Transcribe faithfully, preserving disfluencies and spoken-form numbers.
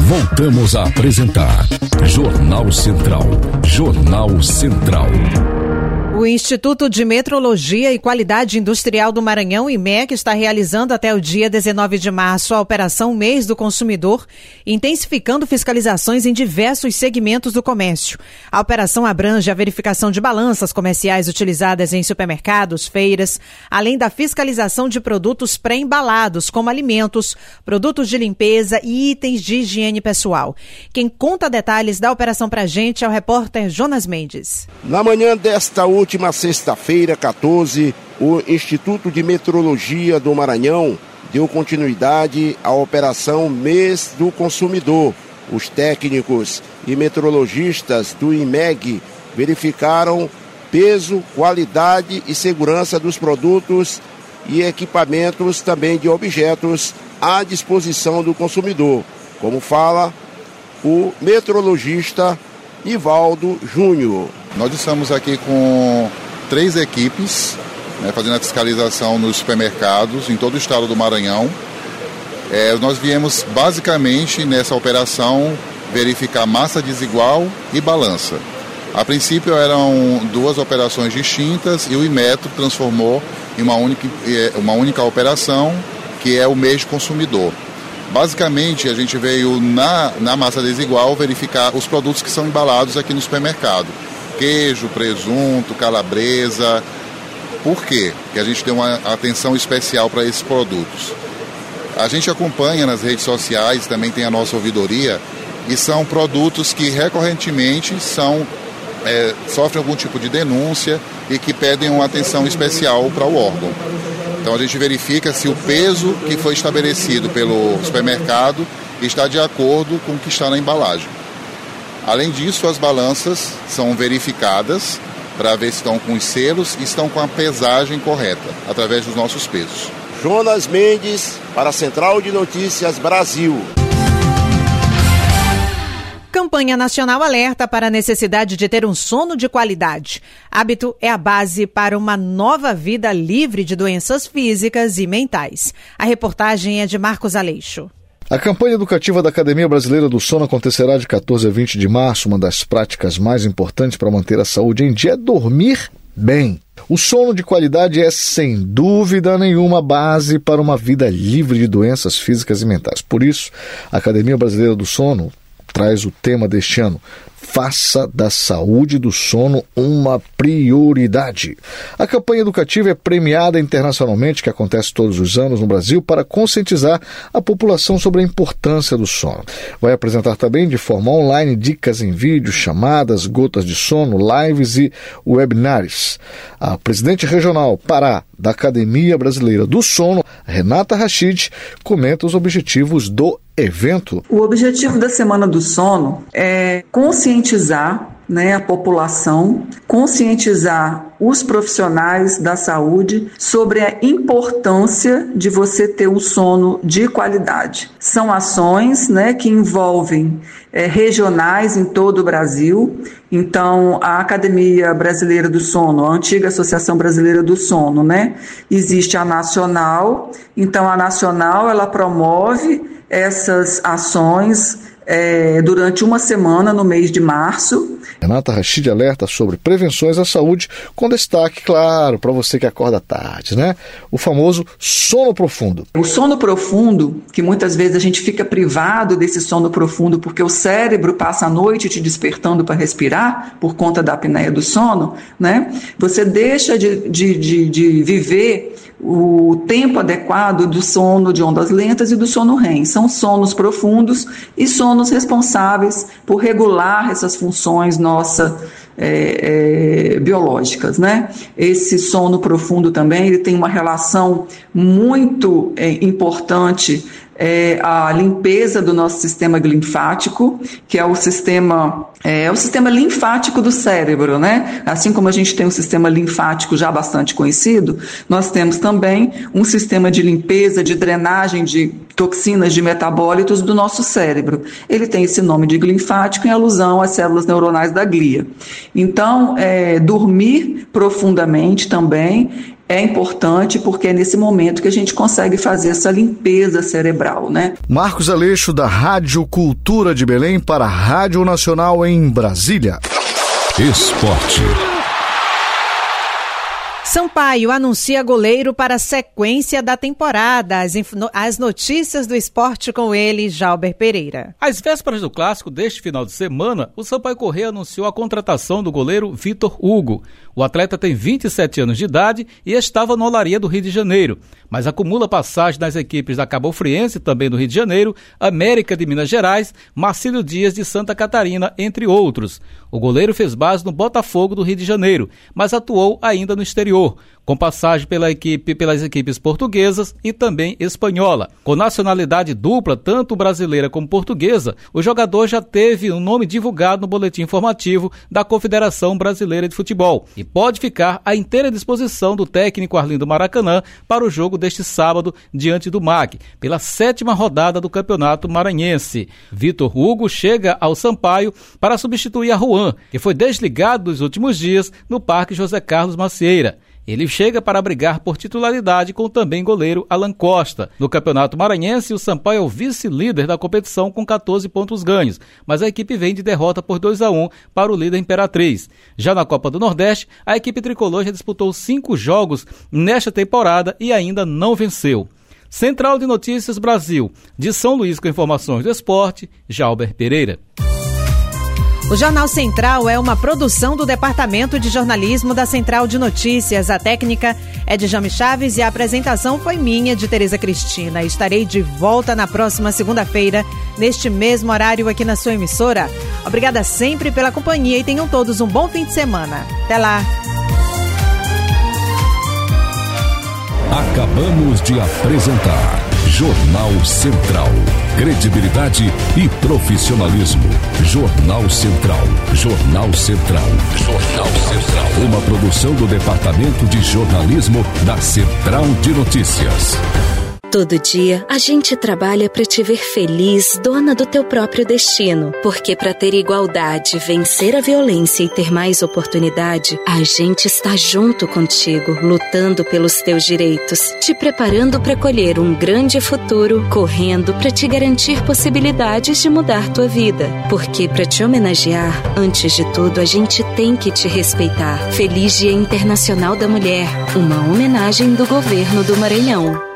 Voltamos a apresentar Jornal Central. Jornal Central. O Instituto de Metrologia e Qualidade Industrial do Maranhão, I M E C, está realizando até o dia dezenove de março a Operação Mês do Consumidor, intensificando fiscalizações em diversos segmentos do comércio. A operação abrange a verificação de balanças comerciais utilizadas em supermercados, feiras, além da fiscalização de produtos pré-embalados, como alimentos, produtos de limpeza e itens de higiene pessoal. Quem conta detalhes da operação pra gente é o repórter Jonas Mendes. Na manhã desta última última sexta-feira, quatorze, o Instituto de Metrologia do Maranhão deu continuidade à Operação Mês do Consumidor. Os técnicos e metrologistas do I M E C verificaram peso, qualidade e segurança dos produtos e equipamentos, também de objetos à disposição do consumidor, como fala o metrologista Nivaldo Júnior. Nós estamos aqui com três equipes, né, fazendo a fiscalização nos supermercados em todo o estado do Maranhão. É, nós viemos basicamente nessa operação verificar massa desigual e balança. A princípio eram duas operações distintas e o Inmetro transformou em uma única, uma única operação, que é o mês consumidor. Basicamente, a gente veio na, na massa desigual verificar os produtos que são embalados aqui no supermercado. Queijo, presunto, calabresa. Por quê? Porque a gente tem uma atenção especial para esses produtos. A gente acompanha nas redes sociais, também tem a nossa ouvidoria, e são produtos que recorrentemente são, é, sofrem algum tipo de denúncia e que pedem uma atenção especial para o órgão. Então a gente verifica se o peso que foi estabelecido pelo supermercado está de acordo com o que está na embalagem. Além disso, as balanças são verificadas para ver se estão com os selos e estão com a pesagem correta, através dos nossos pesos. Jonas Mendes, para a Central de Notícias Brasil. Campanha Nacional alerta para a necessidade de ter um sono de qualidade. Hábito é a base para uma nova vida livre de doenças físicas e mentais. A reportagem é de Marcos Aleixo. A campanha educativa da Academia Brasileira do Sono acontecerá de quatorze a vinte de março. Uma das práticas mais importantes para manter a saúde em dia é dormir bem. O sono de qualidade é, sem dúvida nenhuma, base para uma vida livre de doenças físicas e mentais. Por isso, a Academia Brasileira do Sono traz o tema deste ano: faça da saúde do sono uma prioridade. A campanha educativa é premiada internacionalmente, que acontece todos os anos no Brasil, para conscientizar a população sobre a importância do sono. Vai apresentar também de forma online dicas em vídeo, chamadas, gotas de sono, lives e webinars. A presidente regional Pará da Academia Brasileira do Sono, Renata Rachid, comenta os objetivos do evento. O objetivo da Semana do Sono é conscientizar, né, a população, conscientizar os profissionais da saúde sobre a importância de você ter um sono de qualidade. São ações, né, que envolvem é, regionais em todo o Brasil. Então, a Academia Brasileira do Sono, a antiga Associação Brasileira do Sono, né, existe a nacional. Então, a nacional, ela promove essas ações é, durante uma semana no mês de março. Renata Rachid alerta sobre prevenções à saúde, com destaque, claro, para você que acorda tarde, né? O famoso sono profundo. O sono profundo, que muitas vezes a gente fica privado desse sono profundo porque o cérebro passa a noite te despertando para respirar por conta da apneia do sono, né? Você deixa de, de, de, de viver o tempo adequado do sono de ondas lentas e do sono R E M. São sonos profundos e sonos responsáveis por regular essas funções nossas é, é, biológicas, né? Esse sono profundo também ele tem uma relação muito é, importante É a limpeza do nosso sistema linfático, que é o sistema, é o sistema linfático do cérebro, né? Assim como a gente tem um sistema linfático já bastante conhecido, nós temos também um sistema de limpeza, de drenagem de toxinas, de metabólitos do nosso cérebro. Ele tem esse nome de linfático em alusão às células neuronais da glia. Então, é, dormir profundamente também é importante porque é nesse momento que a gente consegue fazer essa limpeza cerebral, né? Marcos Aleixo, da Rádio Cultura de Belém, para a Rádio Nacional em Brasília. Esporte. Sampaio anuncia goleiro para a sequência da temporada. As, as notícias do esporte com ele, Jalber Pereira. Às vésperas do clássico deste final de semana, o Sampaio Corrêa anunciou a contratação do goleiro Vitor Hugo. O atleta tem vinte e sete anos de idade e estava no Olaria do Rio de Janeiro, mas acumula passagem nas equipes da Cabo Friense, também do Rio de Janeiro, América de Minas Gerais, Marcílio Dias de Santa Catarina, entre outros. O goleiro fez base no Botafogo do Rio de Janeiro, mas atuou ainda no exterior, com passagem pela equipe, pelas equipes portuguesas e também espanhola. Com nacionalidade dupla, tanto brasileira como portuguesa, o jogador já teve um nome divulgado no boletim informativo da Confederação Brasileira de Futebol e pode ficar à inteira disposição do técnico Arlindo Maracanã para o jogo deste sábado diante do M A C, pela sétima rodada do Campeonato Maranhense. Vitor Hugo chega ao Sampaio para substituir a Juan, que foi desligado nos últimos dias no Parque José Carlos Macieira. Ele chega para brigar por titularidade com o também goleiro Alan Costa. No Campeonato Maranhense, o Sampaio é o vice-líder da competição com catorze pontos ganhos, mas a equipe vem de derrota por dois a um para o líder Imperatriz. Já na Copa do Nordeste, a equipe tricolor já disputou cinco jogos nesta temporada e ainda não venceu. Central de Notícias Brasil, de São Luís com informações do esporte, Jalber Pereira. O Jornal Central é uma produção do Departamento de Jornalismo da Central de Notícias. A técnica é de Jame Chaves e a apresentação foi minha, de Tereza Cristina. Estarei de volta na próxima segunda-feira, neste mesmo horário aqui na sua emissora. Obrigada sempre pela companhia e tenham todos um bom fim de semana. Até lá! Acabamos de apresentar Jornal Central. Credibilidade e profissionalismo. Jornal Central. Jornal Central. Jornal Central. Uma produção do Departamento de Jornalismo da Central de Notícias. Todo dia, a gente trabalha para te ver feliz, dona do teu próprio destino. Porque para ter igualdade, vencer a violência e ter mais oportunidade, a gente está junto contigo, lutando pelos teus direitos, te preparando para colher um grande futuro, correndo para te garantir possibilidades de mudar tua vida. Porque para te homenagear, antes de tudo, a gente tem que te respeitar. Feliz Dia Internacional da Mulher, uma homenagem do Governo do Maranhão.